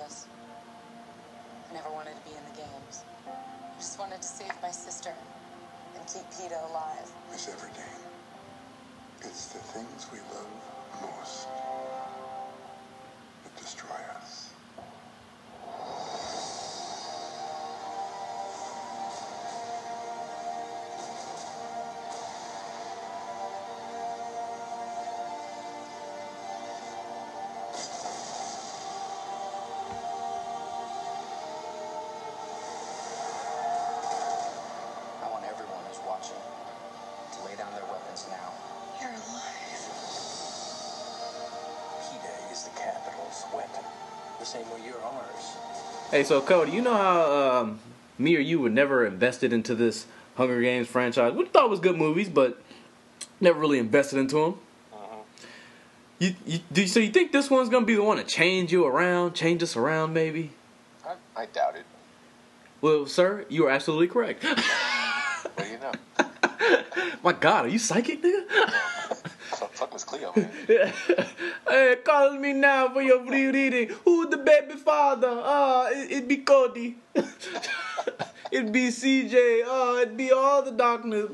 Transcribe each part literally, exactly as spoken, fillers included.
this. I never wanted to be in the games. I just wanted to save my sister and keep Peeta alive. Miss Everdeen, it's the things we love most that destroy us. I want everyone who's watching to lay down their weapons now. You're alive. Peeta is the capital's weapon. The same way you're ours. Hey, so Cody, you know how um, me or you were never invested into this Hunger Games franchise? We thought it was good movies, but never really invested into them. Uh-huh. You, you, do you, so you think this one's gonna be the one to change you around, change us around, maybe? I, I doubt it. Well, sir, you are absolutely correct. What do you know? My God, are you psychic, nigga? Fuck, fuck Miss Cleo, man. Hey, call me now for your reading. Who's the baby father? Ah, it, it be Cody. It be C J. Oh, it be all the darkness.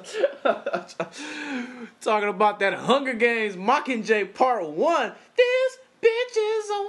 Talking about that Hunger Games Mockingjay Part One. This bitch is on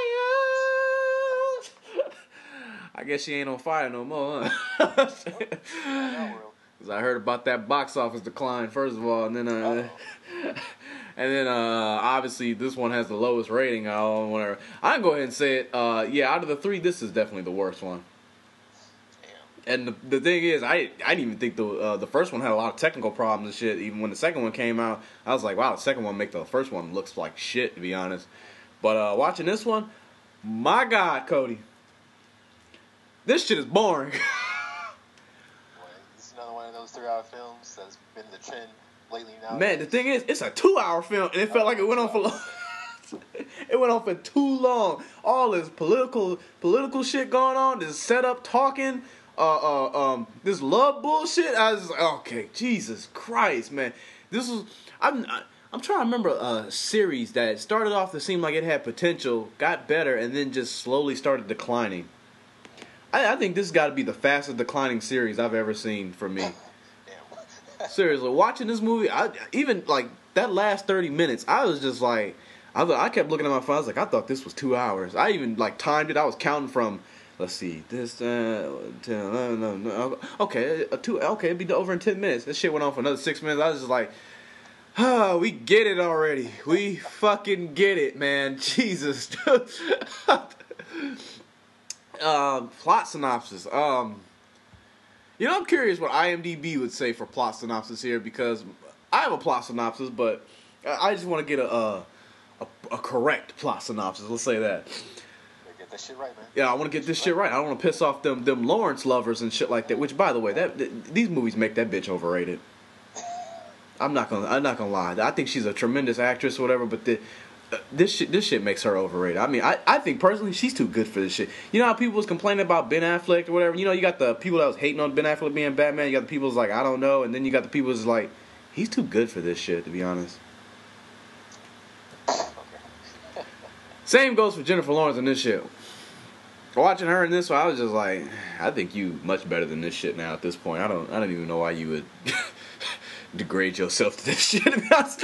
fire. I guess she ain't on fire no more, huh? Cause I heard about that box office decline first of all, and then uh, and then uh, obviously this one has the lowest rating. I don't whatever. I can go ahead and say it. Uh, yeah, out of the three, this is definitely the worst one. And the, the thing is, I I didn't even think the uh, the first one had a lot of technical problems and shit. Even when the second one came out, I was like, wow, the second one make the first one looks like shit, to be honest. But uh, watching this one, my God, Cody, this shit is boring. Boy, this is another one of those three-hour films that's been the trend lately now. Man, the thing is, it's a two-hour film, and it felt like it went on for long. It went on for too long. All this political political shit going on, this setup talking. Uh, uh, um, this love bullshit. I was like, okay, Jesus Christ, man. This was. I'm. I'm trying to remember a series that started off to seem like it had potential, got better, and then just slowly started declining. I, I think this has got to be the fastest declining series I've ever seen for me. Seriously, watching this movie, I even like that last thirty minutes. I was just like, I I kept looking at my phone. I was like, I thought this was two hours. I even like timed it. I was counting from. Let's see, this, uh, ten, eleven, no, no, okay, a two, okay, it'd be over in ten minutes. This shit went on for another six minutes. I was just like, oh, we get it already. We fucking get it, man. Jesus. um, plot synopsis. Um, you know, I'm curious what IMDb would say for plot synopsis here, because I have a plot synopsis, but I just want to get a, a, a, a correct plot synopsis. Let's say that. That shit right, man. Yeah, I want to get this shit right. I don't want to piss off them them Lawrence lovers and shit like that. Which, by the way, that, that these movies make that bitch overrated. I'm not gonna I'm not gonna lie. I think she's a tremendous actress, or whatever. But the, uh, this shit this shit makes her overrated. I mean, I, I think personally she's too good for this shit. You know how people was complaining about Ben Affleck or whatever. You know, you got the people that was hating on Ben Affleck being Batman. You got the people who's like, I don't know, and then you got the people who's like, he's too good for this shit. To be honest. Same goes for Jennifer Lawrence in this shit. Watching her in this one, I was just like, I think you much better than this shit now at this point. I don't I don't even know why you would degrade yourself to this shit, to be honest.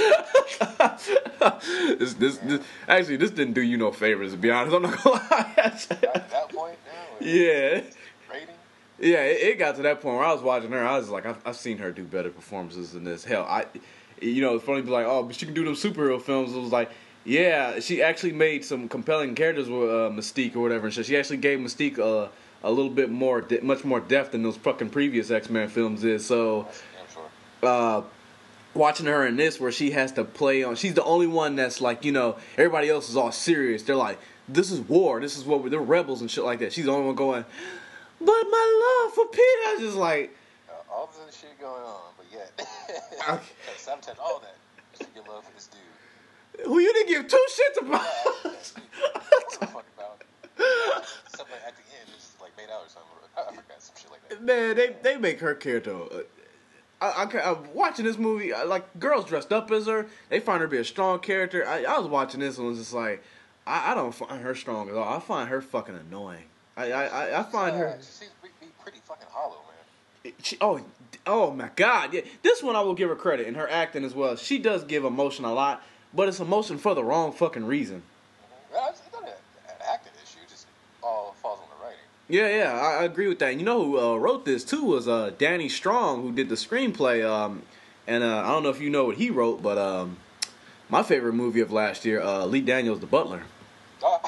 this, this, this, actually, this didn't do you no favors, to be honest. I'm not gonna lie. At that point now? Yeah. Rating? Yeah, it, it got to that point where I was watching her, I was like, I've, I've seen her do better performances than this. Hell, I, you know, it's funny to be like, oh, but she can do them superhero films. It was like, yeah, she actually made some compelling characters with uh, Mystique or whatever, and so she actually gave Mystique uh, a little bit more, de- much more depth than those fucking previous X-Men films is. So, uh, watching her in this, where she has to play on, she's the only one that's like, you know, everybody else is all serious. They're like, this is war, this is what we're, they're rebels and shit like that. She's the only one going, but my love for Peter, I was just like, uh, all this other shit going on, but yet, okay. sabotage all that. Just get love for this dude. Who you didn't give two shits about? Yeah, what the fuck about? Something at the end is like made out or something. I, I forgot some shit like that. Man, they they make her character. Uh, I, I, I'm watching this movie. I, like girls dressed up as her, they find her to be a strong character. I, I was watching this and was just like, I, I don't find her strong at all. I find her fucking annoying. I I, I, I find Uh, her. She seems to be pretty fucking hollow, man. She, oh, oh my God! Yeah, this one I will give her credit in her acting as well. She does give emotion a lot, but it's emotion for the wrong fucking reason. Mm-hmm. Well, it's not an, an acting issue. Just all falls on the writing. Yeah, yeah, I, I agree with that. And you know who uh, wrote this too was uh, Danny Strong, who did the screenplay. Um, and uh, I don't know if you know what he wrote, but um, my favorite movie of last year, uh, Lee Daniels, The Butler. Oh.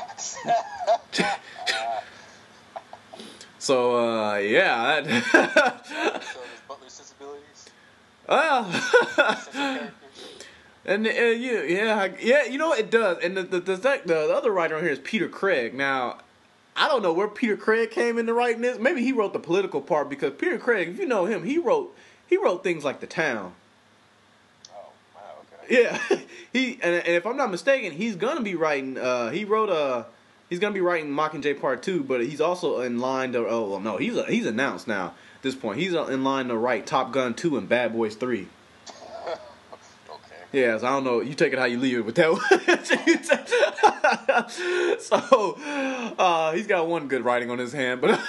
So uh, yeah. That So does Butler's sensibilities? Well, Sense of characters? and uh, yeah, yeah, yeah, you know it does. And the the, the the the other writer on here is Peter Craig. Now, I don't know where Peter Craig came into writing this. Maybe he wrote the political part because Peter Craig, if you know him, he wrote he wrote things like The Town. Oh, wow, okay. Yeah, he and, and if I'm not mistaken, he's gonna be writing. Uh, he wrote a. He's gonna be writing Mockingjay Part Two, but he's also in line to. Oh well, no, he's a, he's announced now. At this point, he's in line to write Top Gun Two and Bad Boys Three. Okay. Yeah, so I don't know. You take it how you leave it with that one. So, uh, he's got one good writing on his hand, but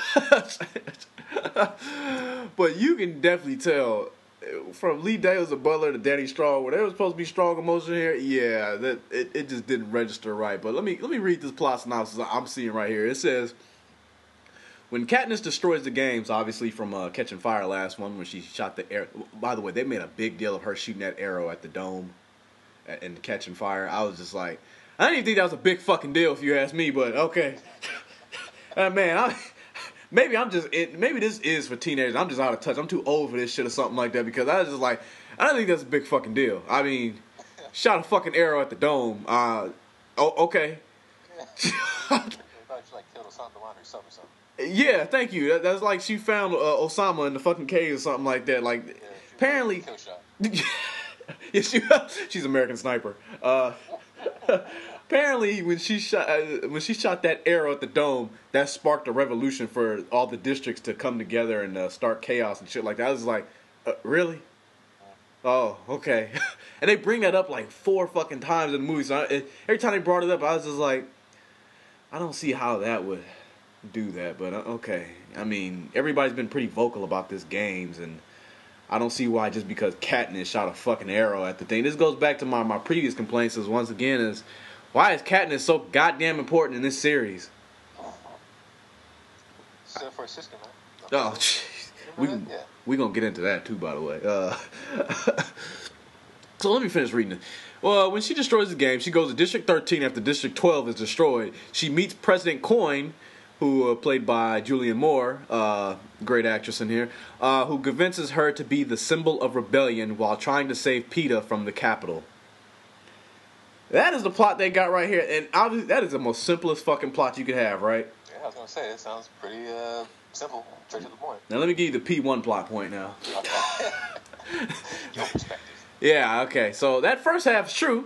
but you can definitely tell from Lee Daniels the Butler to Danny Strong, where there was supposed to be strong emotion here. Yeah, that it, it just didn't register right. But let me let me read this plot synopsis I'm seeing right here. It says, when Katniss destroys the games, obviously from uh, Catching Fire, last one, when she shot the arrow. By the way, they made a big deal of her shooting that arrow at the dome and Catching Fire. I was just like, I didn't even think that was a big fucking deal if you ask me, but okay. uh, man, I, maybe I'm just, it, maybe this is for teenagers. I'm just out of touch. I'm too old for this shit or something like that because I was just like, I don't think that's a big fucking deal. I mean, shot a fucking arrow at the dome. Uh, oh, okay. I thought you like killed Osama bin Laden herself or something. Yeah, thank you. That, that's like she found uh, Osama in the fucking cave or something like that. Like, Yeah, she apparently, kill shot. yeah, she, she's American Sniper. Uh, apparently, when she shot uh, when she shot that arrow at the dome, that sparked a revolution for all the districts to come together and uh, start chaos and shit like that. I was like, uh, really? Oh, okay. And they bring that up like four fucking times in the movie. So I, it, every time they brought it up, I was just like, I don't see how that would do that, but uh, okay. I mean, everybody's been pretty vocal about this games, and I don't see why just because Katniss shot a fucking arrow at the thing. This goes back to my, my previous complaints is once again is, why is Katniss so goddamn important in this series? So for a sister, man. Oh, jeez. We, Yeah. we gonna get into that too, by the way. Uh, so let me finish reading it. Well, when she destroys the game, she goes to District thirteen after District twelve is destroyed. She meets President Coin, who uh, played by Julianne Moore, uh, great actress in here, uh, who convinces her to be the symbol of rebellion while trying to save PETA from the Capitol. That is the plot they got right here, and obviously that is the most simplest fucking plot you could have, right? Yeah, I was gonna say it sounds pretty uh, simple, straight to the point. Now let me give you the P one plot point now. Okay. Your perspective. Yeah, okay. So that first half is true.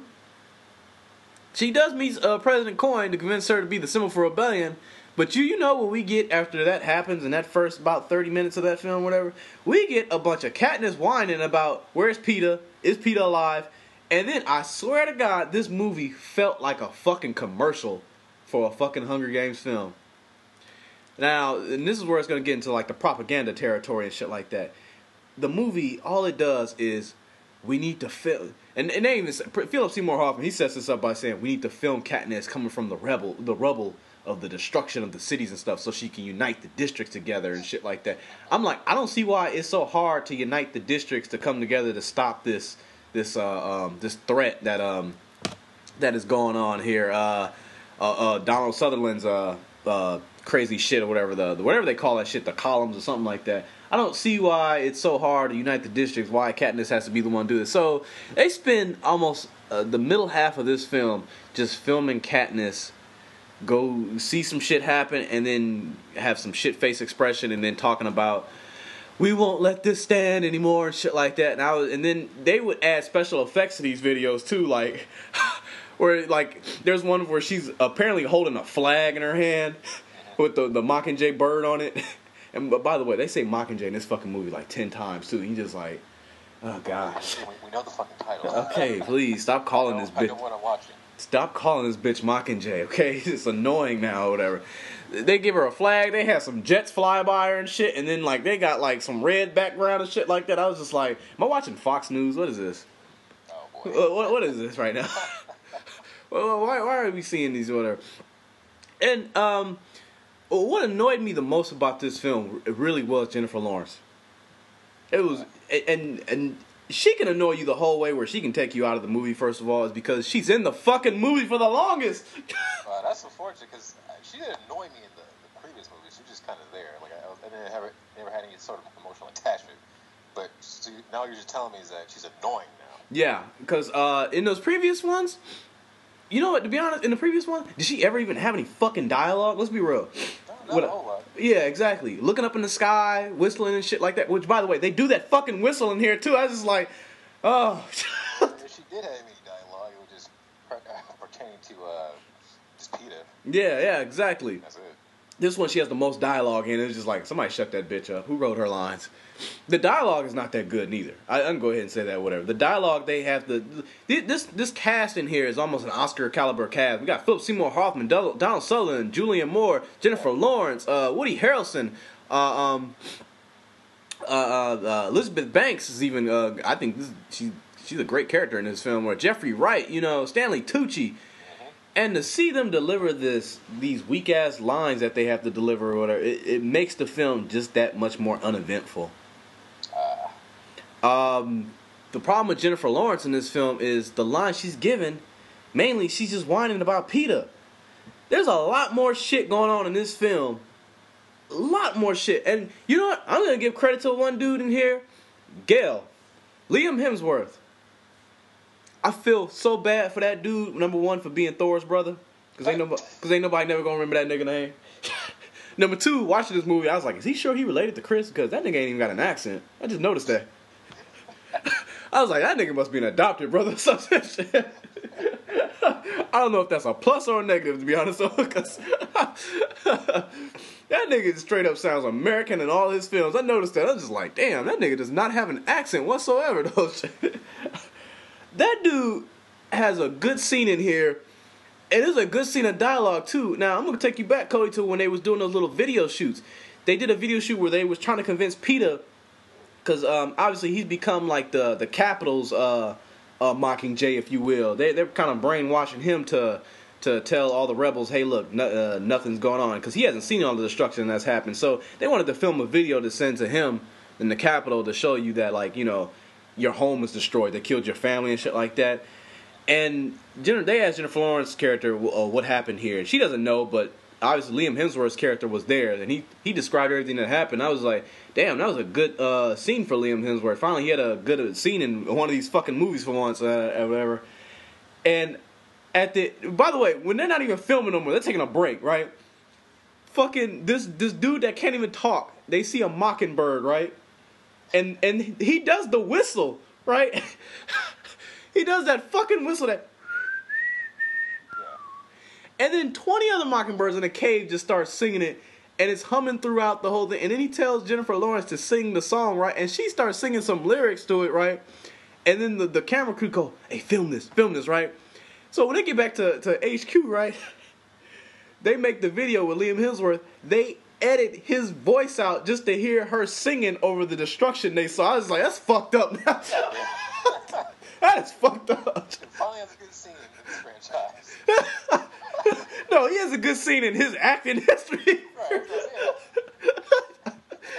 She does meet uh, President Coin to convince her to be the symbol for rebellion. But you, you know what we get after that happens in that first about thirty minutes of that film, whatever? We get a bunch of Katniss whining about where's PETA, is PETA alive? And then I swear to God, this movie felt like a fucking commercial for a fucking Hunger Games film. Now, and this is where it's going to get into like the propaganda territory and shit like that. The movie, all it does is we need to film, and, and they even Philip Seymour Hoffman, he sets this up by saying we need to film Katniss coming from the rebel, the rubble of the destruction of the cities and stuff, so she can unite the districts together and shit like that. I'm like, I don't see why it's so hard to unite the districts to come together to stop this this uh, um, this threat that um that is going on here. Uh, uh, uh, Donald Sutherland's uh, uh, crazy shit or whatever the, the whatever they call that shit, the columns or something like that. I don't see why it's so hard to unite the districts, why Katniss has to be the one to do this. So they spend almost uh, the middle half of this film just filming Katniss go see some shit happen and then have some shit face expression and then talking about we won't let this stand anymore and shit like that. And I was, and then they would add special effects to these videos too, like where like there's one where she's apparently holding a flag in her hand with the the Mockingjay bird on it. And but by the way, they say Mockingjay in this fucking movie like ten times too. And you just like, oh gosh. We, we know the fucking title. Okay, please stop calling I this I bitch. don't want to watch it. Stop calling this bitch Mockingjay, okay? It's annoying now or whatever. They give her a flag, they had some jets fly by her and shit, and then like they got like some red background and shit like that. I was just like, am I watching Fox News? What is this? Oh boy. What, what, what is this right now? Well, why, why are we seeing these whatever? And um, what annoyed me the most about this film, it really was Jennifer Lawrence. It was, and and she can annoy you the whole way where she can take you out of the movie, first of all, is because she's in the fucking movie for the longest. Uh, that's unfortunate because she didn't annoy me in the, the previous movies. She was just kind of there. Like I, I didn't have never had any sort of emotional attachment. But she, now you're just telling me is that she's annoying now. Yeah, because uh, in those previous ones, you know what? To be honest, in the previous one, did she ever even have any fucking dialogue? Let's be real. No, not What, a whole lot. yeah, exactly. Looking up in the sky, whistling and shit like that. Which, by the way, they do that fucking whistle in here too. I was just like, oh. If she did have any dialogue, it was just per, uh, pertaining to uh, just PETA. Yeah, yeah, exactly. That's it. This one, she has the most dialogue in it. It's just like, somebody shut that bitch up. Who wrote her lines? The dialogue is not that good neither. I, I can go ahead and say that, whatever. The dialogue, they have the... This this cast in here is almost an Oscar caliber cast. We got Philip Seymour Hoffman, Donald, Donald Sutherland, Julianne Moore, Jennifer Lawrence, uh, Woody Harrelson, uh, um, uh, uh, uh, Elizabeth Banks is even... Uh, I think this, she she's a great character in this film. Or Jeffrey Wright, you know, Stanley Tucci. And to see them deliver this, these weak ass lines that they have to deliver or whatever, it, it makes the film just that much more uneventful. Um, the problem with Jennifer Lawrence in this film is the line she's given, mainly she's just whining about PETA. There's a lot more shit going on in this film. A lot more shit. And you know what? I'm going to give credit to one dude in here. Gale. Liam Hemsworth. I feel so bad for that dude, number one, for being Thor's brother. Because ain't, nobody, cause ain't nobody never going to remember that nigga name. Number two, watching this movie, I was like, is he sure he related to Chris? Because that nigga ain't even got an accent. I just noticed that. I was like, that nigga must be an adopted brother or some shit. I don't know if that's a plus or a negative, to be honest. Because that nigga straight up sounds American in all his films. I noticed that. I was just like, damn, that nigga does not have an accent whatsoever, though. That dude has a good scene in here. And there's a good scene of dialogue, too. Now, I'm going to take you back, Cody, to when they was doing those little video shoots. They did a video shoot where they was trying to convince PETA, because um, obviously he's become like the, the Capitol's uh, uh, Mockingjay, if you will. They, they're kind of brainwashing him to to tell all the rebels, hey, look, no, uh, nothing's going on. Because he hasn't seen all the destruction that's happened. So they wanted to film a video to send to him in the Capitol to show you that, like, you know, your home was destroyed. They killed your family and shit like that. And Jennifer, they asked Jennifer Lawrence's character uh, what happened here. She doesn't know, but obviously Liam Hemsworth's character was there, and he, he described everything that happened. I was like, damn, that was a good uh, scene for Liam Hemsworth. Finally, he had a good uh, scene in one of these fucking movies for once, uh, or whatever. And at the, by the way, when they're not even filming no more, they're taking a break, right? Fucking this this dude that can't even talk, they see a mockingbird, right? And and he does the whistle, right? He does that fucking whistle that. And then twenty other mockingbirds in a cave just start singing it, and it's humming throughout the whole thing. And then he tells Jennifer Lawrence to sing the song, right? And she starts singing some lyrics to it, right? And then the, the camera crew go, hey, film this, film this, right? So when they get back to, to H Q, right? They make the video with Liam Hemsworth. They edit his voice out just to hear her singing over the destruction they saw. I was like, that's fucked up now. That is fucked up. Finally has a good scene in this franchise. No, he has a good scene in his acting history. Right, yeah.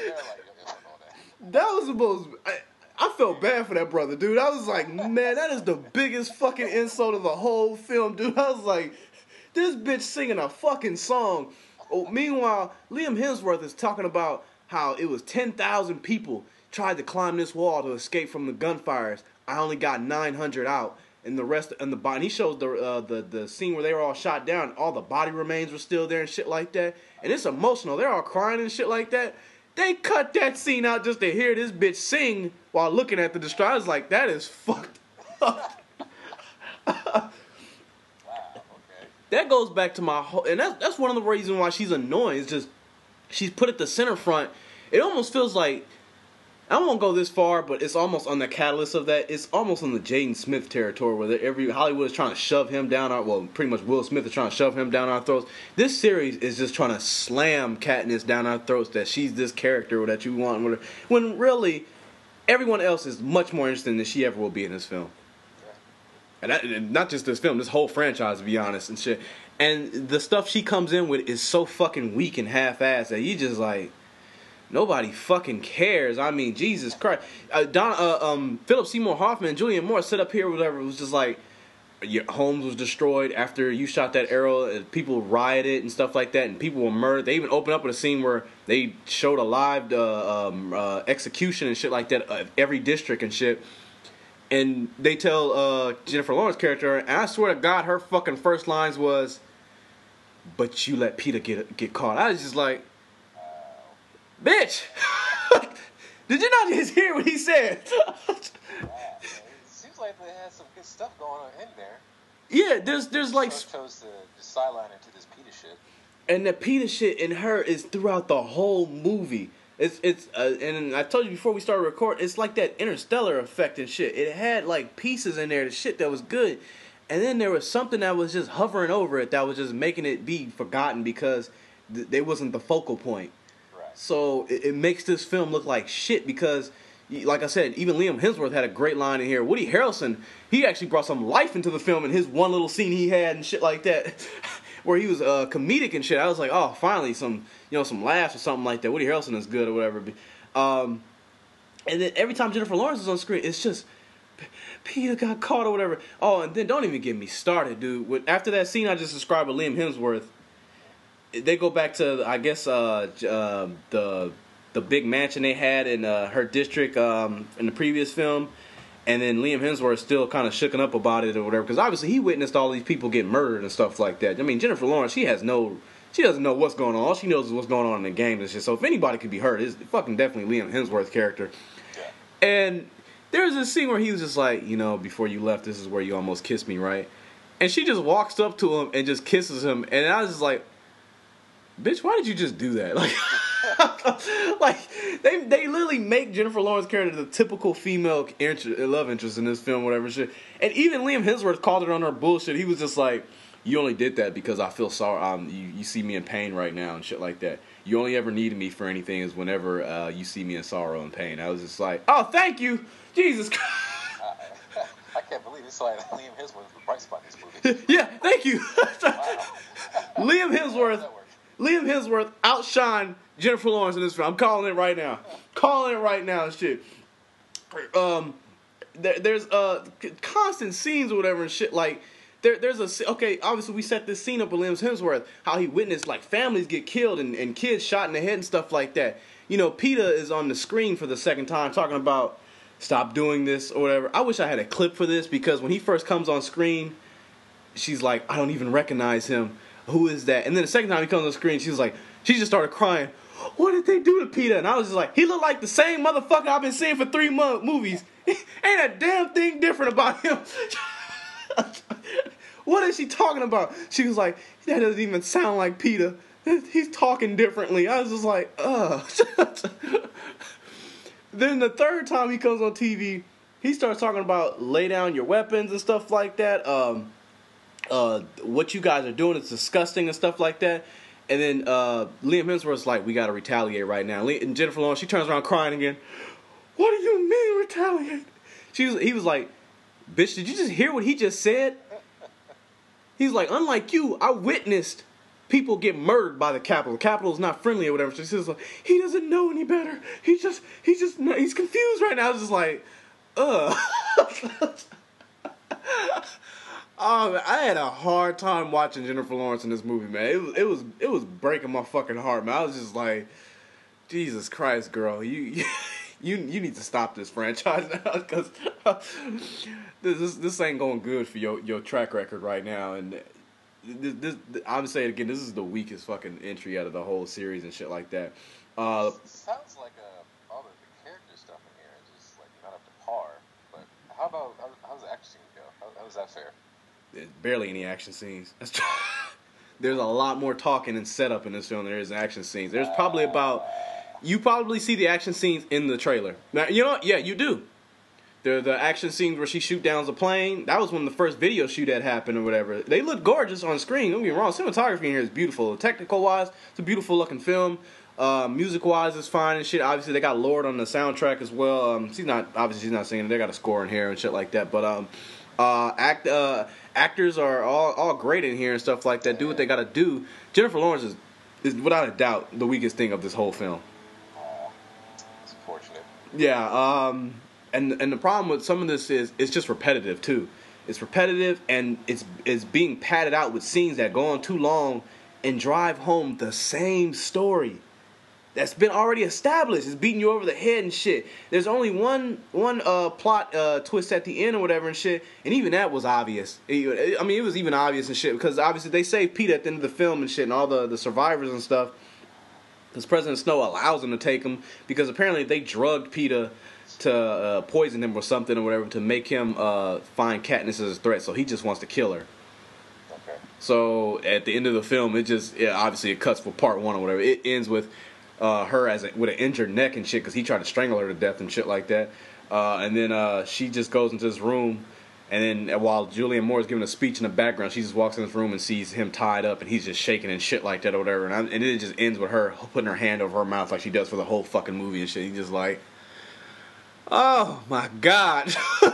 That was the most... I, I felt bad for that brother, dude. I was like, man, that is the biggest fucking insult of the whole film, dude. I was like, this bitch singing a fucking song. Oh, meanwhile, Liam Hemsworth is talking about how it was ten thousand people tried to climb this wall to escape from the gunfires. I only got nine hundred out, and the rest, and the body. He shows the uh, the the scene where they were all shot down. All the body remains were still there and shit like that. And it's emotional. They're all crying and shit like that. They cut that scene out just to hear this bitch sing while looking at the destroyer. I was like, that is fucked up. Wow, okay. That goes back to my whole, and that's that's one of the reasons why she's annoying. It's just she's put at the center front. It almost feels like I won't go this far, but it's almost on the catalyst of that. It's almost on the Jaden Smith territory where every Hollywood is trying to shove him down our, well, pretty much Will Smith is trying to shove him down our throats. This series is just trying to slam Katniss down our throats that she's this character that you want, when really everyone else is much more interesting than she ever will be in this film. And, that, and not just this film, this whole franchise, to be honest, and shit. And the stuff she comes in with is so fucking weak and half-assed that you just like, nobody fucking cares. I mean, Jesus Christ. Uh, Don, uh, um, Philip Seymour Hoffman and Julianne Moore set up here, whatever. It was just like, your homes was destroyed after you shot that arrow. And people rioted and stuff like that, and people were murdered. They even opened up with a scene where they showed a live uh, um, uh, execution and shit like that of every district and shit. And they tell uh, Jennifer Lawrence's character, and I swear to God, her fucking first lines was, "But you let Peter get get caught." I was just like, bitch, did you not just hear what he said? Wow. It seems like they had some good stuff going on in there. Yeah, there's there's like chose to just sideline into this Peter shit. And the Peter shit in her is throughout the whole movie. It's it's uh, and I told you before we started recording, it's like that Interstellar effect and shit. It had like pieces in there, the shit that was good, and then there was something that was just hovering over it that was just making it be forgotten because th- they wasn't the focal point. Right. So it, it makes this film look like shit because, like I said, even Liam Hemsworth had a great line in here. Woody Harrelson, he actually brought some life into the film in his one little scene he had and shit like that. Where he was uh, comedic and shit. I was like, oh, finally some, you know, some laughs or something like that. Woody Harrelson is good or whatever. Um, and then every time Jennifer Lawrence is on screen, it's just Peter got caught or whatever. Oh, and then don't even get me started, dude. With, after that scene I just described with Liam Hemsworth, they go back to I guess uh, uh, the the big mansion they had in uh, her district um, in the previous film. And then Liam Hemsworth still kind of shooken up about it or whatever, because obviously he witnessed all these people get murdered and stuff like that. I mean, Jennifer Lawrence, she has no, she doesn't know what's going on. All she knows is what's going on in the game and shit. So if anybody could be hurt, it's fucking definitely Liam Hemsworth's character. Yeah. And there's a scene where he was just like, you know, before you left, this is where you almost kissed me, right? And she just walks up to him and just kisses him, and I was just like, bitch, why did you just do that? Like. Like they they literally make Jennifer Lawrence's character the typical female interest, love interest in this film, whatever shit. And even Liam Hemsworth called it on her bullshit. He was just like, "You only did that because I feel sorry. Um, you you see me in pain right now and shit like that. You only ever needed me for anything is whenever uh, you see me in sorrow and pain." I was just like, "Oh, thank you, Jesus Christ." I, I can't believe it's like Liam Hemsworth the bright spot in this movie. Yeah, thank you. Wow. Liam Hemsworth. Liam Hemsworth outshined Jennifer Lawrence in this film. I'm calling it right now. Calling it right now and shit. Um, there, there's uh constant scenes or whatever and shit. Like there, there's a okay. Obviously, we set this scene up with Liam Hemsworth, how he witnessed like families get killed and, and kids shot in the head and stuff like that. You know, Peeta is on the screen for the second time talking about stop doing this or whatever. I wish I had a clip for this because when he first comes on screen, she's like, I don't even recognize him. Who is that? And then the second time he comes on screen, she was like, she just started crying. What did they do to Peter? And I was just like, he looked like the same motherfucker I've been seeing for three month movies. Ain't a damn thing different about him. What is she talking about? She was like, that doesn't even sound like Peter. He's talking differently. I was just like, ugh. Then the third time he comes on T V, he starts talking about lay down your weapons and stuff like that. Um... Uh, what you guys are doing is disgusting and stuff like that. And then uh, Liam Hemsworth's like, we gotta retaliate right now. And Jennifer Lawrence, she turns around crying again. What do you mean retaliate? She was, he was like, bitch, did you just hear what he just said? He's like, unlike you, I witnessed people get murdered by the Capitol. The Capitol is not friendly or whatever. So she's like, he doesn't know any better. He just, he just, he's confused right now. I was just like, ugh. Oh, man, I had a hard time watching Jennifer Lawrence in this movie, man. It was, it was, it was breaking my fucking heart, man. I was just like, Jesus Christ, girl, you, you, you need to stop this franchise now because this, this, this ain't going good for your, your track record right now. And this, this, I'm saying again, this is the weakest fucking entry out of the whole series and shit like that. Uh, Sounds like uh, all the, the character stuff in here is just like not up to par. But how about how, how's the action scene go? How, how is that fair? There's barely any action scenes. There's a lot more talking and setup in this film than there is action scenes. There's probably about You probably see the action scenes in the trailer. Now, you know what? Yeah, you do. The the action scenes where she shoot downs a plane, that was when the first video shoot that happened or whatever. They look gorgeous on screen. Don't get me wrong. Cinematography in here is beautiful. Technical wise, it's a beautiful looking film. Uh, music wise, it's fine and shit. Obviously, they got Lorde on the soundtrack as well. Um, she's not obviously she's not singing. They got a score in here and shit like that. But um, uh, act uh, actors are all all great in here and stuff like that. Do what they got to do. Jennifer Lawrence is is without a doubt the weakest thing of this whole film. Oh, it's unfortunate. Yeah. Um. And and the problem with some of this is it's just repetitive too. It's repetitive and it's it's being padded out with scenes that go on too long and drive home the same story that's been already established. It's beating you over the head and shit. There's only one one uh, plot uh, twist at the end or whatever and shit, and even that was obvious. I mean, it was even obvious and shit because obviously they saved Peter at the end of the film and shit, and all the, the survivors and stuff. Because President Snow allows them to take him because apparently they drugged Peter to uh, poison him or something or whatever to make him uh, find Katniss as a threat. So he just wants to kill her. Okay. So at the end of the film, it just yeah, obviously it cuts for part one or whatever. It ends with uh, her as a, with an injured neck and shit because he tried to strangle her to death and shit like that. Uh, and then uh, she just goes into this room, and then while Julianne Moore is giving a speech in the background, she just walks in this room and sees him tied up and he's just shaking and shit like that or whatever. And, I, and then it just ends with her putting her hand over her mouth like she does for the whole fucking movie and shit. He's just like, oh my God.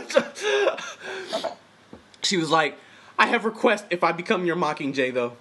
She was like, I have request if I become your Mockingjay though.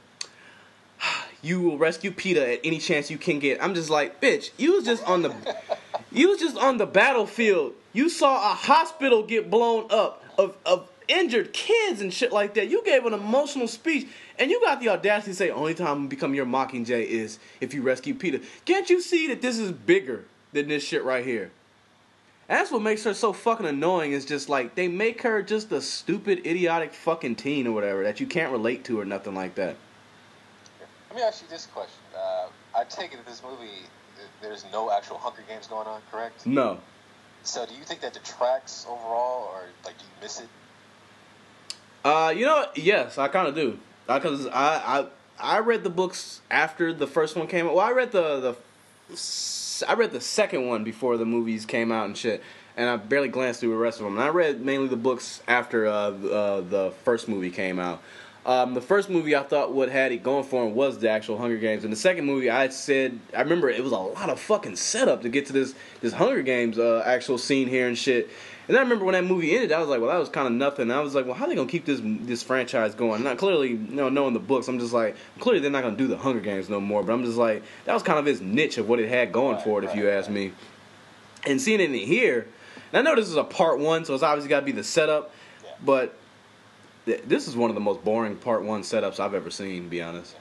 You will rescue Peter at any chance you can get. I'm just like, bitch, you was just on the you was just on the battlefield. You saw a hospital get blown up of, of injured kids and shit like that. You gave an emotional speech and you got the audacity to say only time I'm become your Mockingjay is if you rescue Peter. Can't you see that this is bigger than this shit right here? And that's what makes her so fucking annoying is just like they make her just a stupid, idiotic fucking teen or whatever that you can't relate to or nothing like that. Let me ask you this question. Uh, I take it that this movie, there's no actual Hunger Games going on, correct? No. So do you think that detracts overall, or like do you miss it? Uh, you know what? Yes, I kind of do. Because I, I I read the books after the first one came out. Well, I read the the I read the second one before the movies came out and shit, and I barely glanced through the rest of them. And I read mainly the books after uh, uh, the first movie came out. Um, the first movie I thought what had it going for him was the actual Hunger Games, and the second movie I said I remember it was a lot of fucking setup to get to this this Hunger Games uh, actual scene here and shit. And I remember when that movie ended, I was like, well, that was kind of nothing. And I was like, well, how are they gonna keep this this franchise going? Not clearly, you know, knowing the books, I'm just like, clearly they're not gonna do the Hunger Games no more. But I'm just like, that was kind of his niche of what it had going for it, if you ask me. And seeing it in here, and I know this is a part one, so it's obviously got to be the setup, but this is one of the most boring part one setups I've ever seen, to be honest.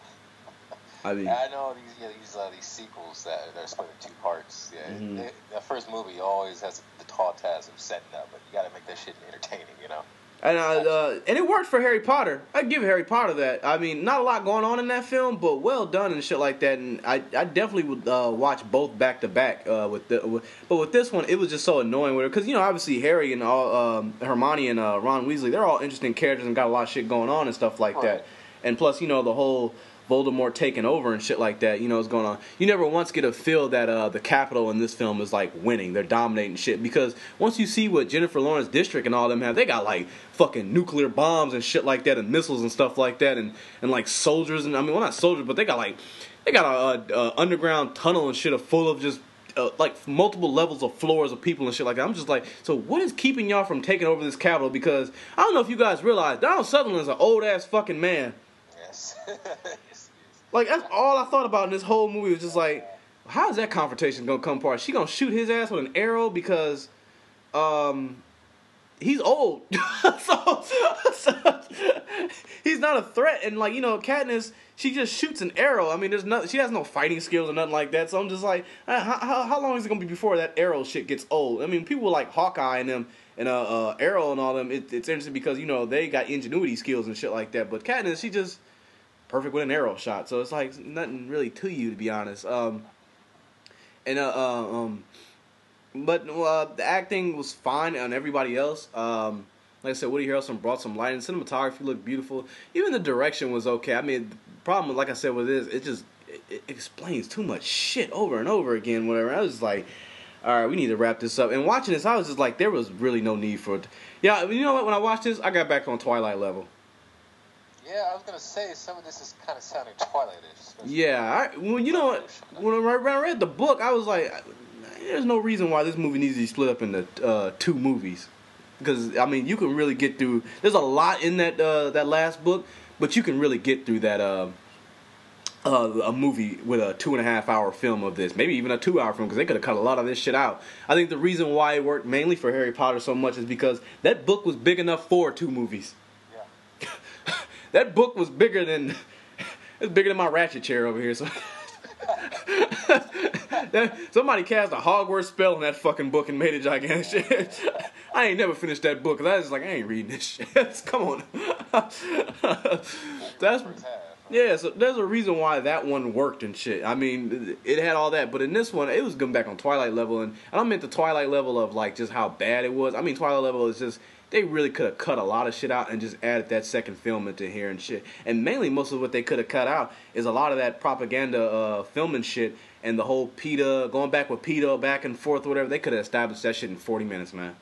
I mean, yeah, I know these yeah, these uh, these sequels that they're split in two parts. Yeah, Mm-hmm. they, that first movie always has the tall task of setting up, but you got to make that shit entertaining, you know. And uh, uh, and it worked for Harry Potter. I give Harry Potter that. I mean, not a lot going on in that film, but well done and shit like that. And I, I definitely would uh, watch both back to back. Uh, with the, with, but with this one, it was just so annoying with her because you know obviously Harry and all um, Hermione and uh, Ron Weasley, they're all interesting characters and got a lot of shit going on and stuff like that. And plus, you know, the whole Voldemort taking over and shit like that, you know, is going on. You never once get a feel that uh, the Capitol in this film is like winning. They're dominating shit because once you see what Jennifer Lawrence District and all them have, they got like fucking nuclear bombs and shit like that and missiles and stuff like that and, and like soldiers and I mean, well not soldiers, but they got like they got a, a, a underground tunnel and shit full of just uh, like multiple levels of floors of people and shit like that. I'm just like, so what is keeping y'all from taking over this Capitol? Because I don't know if you guys realize Donald Sutherland's an old ass fucking man. Yes. Like, that's all I thought about in this whole movie was just like, how is that confrontation gonna come apart? She gonna shoot his ass with an arrow because, um, he's old. so, so, he's not a threat. And, like, you know, Katniss, she just shoots an arrow. I mean, there's no, she has no fighting skills or nothing like that. So I'm just like, how, how, how long is it gonna be before that arrow shit gets old? I mean, people like Hawkeye and them, and uh, uh Arrow and all them, it, it's interesting because, you know, they got ingenuity skills and shit like that. But Katniss, she just perfect with an arrow shot, so it's like nothing really to you, to be honest. Um, and uh, uh um, but uh, the acting was fine on everybody else. Um, like I said, Woody Harrelson brought some light, and cinematography looked beautiful. Even the direction was okay. I mean, the problem, like I said, with this, it just it, it explains too much shit over and over again. Whatever. I was just like, all right, we need to wrap this up. And watching this, I was just like, there was really no need for it. Yeah, you know what? When I watched this, I got back on Twilight level. Yeah, I was gonna say some of this is kind of sounding Twilight-ish. Yeah, I, well, you know what? When I when I read the book, I was like, there's no reason why this movie needs to be split up into uh, two movies. Because I mean, you can really get through. There's a lot in that uh, that last book, but you can really get through that uh, uh, a movie with a two and a half hour film of this, maybe even a two hour film, because they could have cut a lot of this shit out. I think the reason why it worked mainly for Harry Potter so much is because that book was big enough for two movies. Yeah. That book was bigger than it's bigger than my ratchet chair over here. So that, somebody cast a Hogwarts spell in that fucking book and made it gigantic shit. I ain't never finished that book because I was like, I ain't reading this shit. Come on. That's yeah. So there's a reason why that one worked and shit. I mean, it had all that, but in this one, it was going back on Twilight level, and I don't mean the Twilight level of like just how bad it was. I mean, Twilight level is just. They really could have cut a lot of shit out and just added that second film into here and shit. And mainly, most of what they could have cut out is a lot of that propaganda uh, filming shit and the whole PETA, going back with PETA, back and forth, whatever. They could have established that shit in forty minutes, man.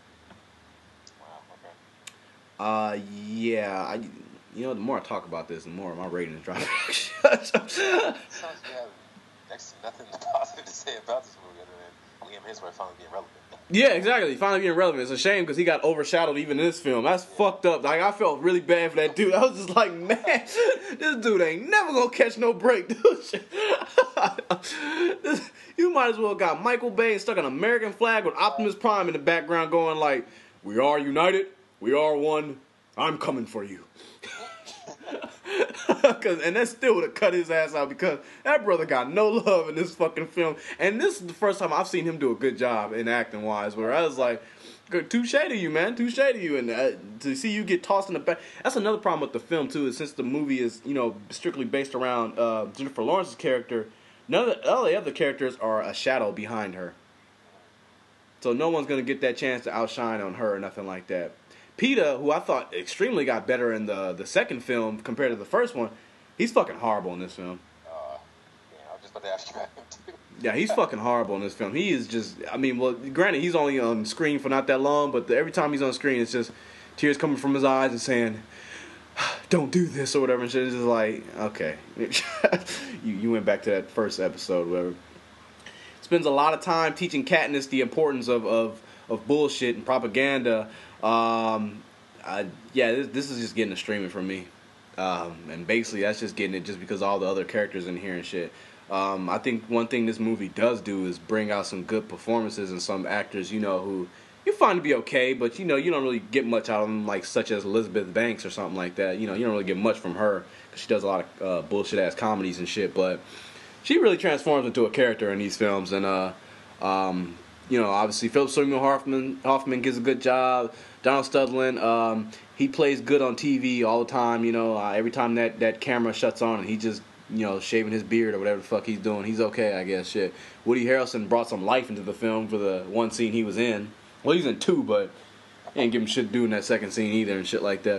Wow, Uh, okay. yeah. I, you know, the more I talk about this, the more my rating is dropping. Sounds like you have next to nothing positive to say about this movie other than Liam Hemsworth finally being relevant. Yeah, exactly. Finally being relevant. It's a shame because he got overshadowed even in this film. That's fucked up. Like, I felt really bad for that dude. I was just like, man, this dude ain't never gonna catch no break, dude. This, you might as well got Michael Bay and stuck an American flag with Optimus Prime in the background going like, we are united, we are one, I'm coming for you. Cause, and that still would have cut his ass out because that brother got no love in this fucking film. And this is the first time I've seen him do a good job in acting wise, where I was like, touche to you, man, touche to you. And uh, to see you get tossed in the back, that's another problem with the film too. Is since the movie is, you know, strictly based around uh, Jennifer Lawrence's character, none of the, all the other characters are a shadow behind her. So no one's gonna get that chance to outshine on her or nothing like that. PETA, who I thought extremely got better in the the second film compared to the first one, he's fucking horrible in this film. Uh, yeah, I was just about to ask you about him too. Yeah, he's fucking horrible in this film. He is just, I mean, well, granted, he's only on screen for not that long, but the, every time he's on screen, it's just tears coming from his eyes and saying, don't do this or whatever. And shit. It's just like, okay. you, you went back to that first episode, whatever. Spends a lot of time teaching Katniss the importance of, of, of bullshit and propaganda. Um, I, yeah, this, this is just getting a streaming from me. Um, and basically that's just getting it just because all the other characters in here and shit. Um, I think one thing this movie does do is bring out some good performances and some actors, you know, who you find to be okay, but you know, you don't really get much out of them, like such as Elizabeth Banks or something like that. You know, you don't really get much from her because she does a lot of uh, bullshit ass comedies and shit, but she really transforms into a character in these films. And uh, um, you know, obviously Philip Seymour Hoffman Hoffman gives a good job. Donald Sutherland, um, he plays good on T V all the time. You know, uh, every time that, that camera shuts on and he just, you know, shaving his beard or whatever the fuck he's doing, he's okay, I guess. Shit. Woody Harrelson brought some life into the film for the one scene he was in. Well, he's in two, but he ain't give him shit to do in that second scene either and shit like that.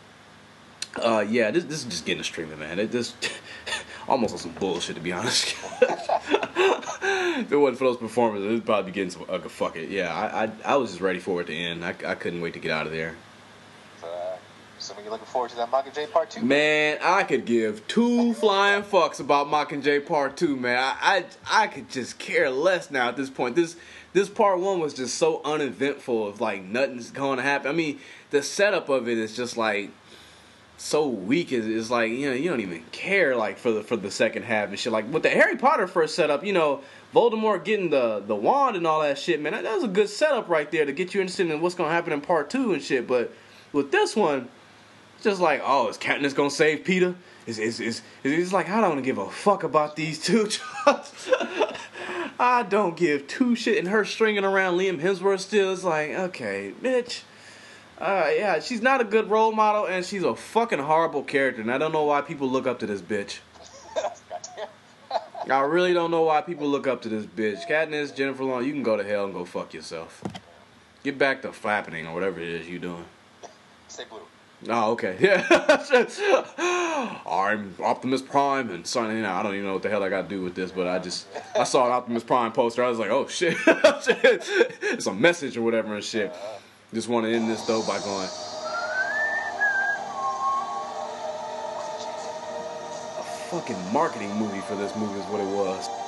Uh, yeah, this this is just getting a streaming, man. It just almost on some bullshit, to be honest. If it wasn't for those performances, it'd probably be getting some, uh, fuck it. Yeah, I, I I was just ready for it to end. I, I couldn't wait to get out of there. So, uh, so you're looking forward to that Mockingjay Part two? Man, I could give two flying fucks about Mockingjay Part two, man. I, I I could just care less now at this point. This this Part one was just so uneventful of like nothing's going to happen. I mean, the setup of it is just like so weak. It's, it's like, you know, you don't even care like for the for the second half and shit. Like with the Harry Potter first setup, you know, Voldemort getting the, the wand and all that shit, man, that, that was a good setup right there to get you interested in what's gonna happen in part two and shit. But with this one, it's just like, oh, is Katniss gonna save Peter? Is is is it's like I don't give a fuck about these two. I don't give two shit. And her stringing around Liam Hemsworth still is like, okay, bitch. Uh, yeah, she's not a good role model, and she's a fucking horrible character, and I don't know why people look up to this bitch. I really don't know why people look up to this bitch. Katniss, Jennifer Lawrence, you can go to hell and go fuck yourself. Get back to flapping or whatever it is you doing. Stay blue. Oh, okay. Yeah. I'm Optimus Prime and signing out. I don't even know what the hell I got to do with this, but I just I saw an Optimus Prime poster. I was like, oh shit, it's a message or whatever and shit. Just want to end this though by going. A fucking marketing movie for this movie is what it was.